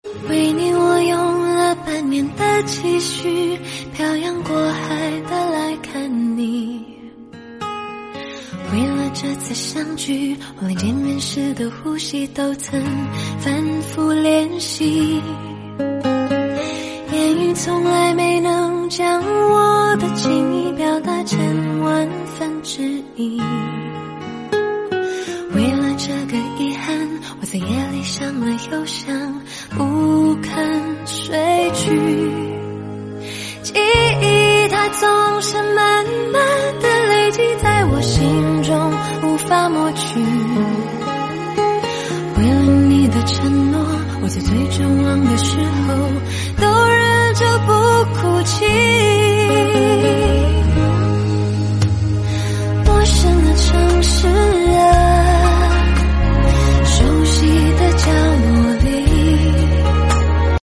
为你我用了半年的积蓄，漂洋过海的来看你。为了这次相聚，我连见面时的呼吸都曾反复练习，言语从来没能将我的情意表达成万分之一。为了这个遗憾，我在夜里想了又想，不肯睡去。记忆它总是慢慢的累积在我心中，无法抹去。为了你的承诺，我在最绝望的时候都忍着不哭泣。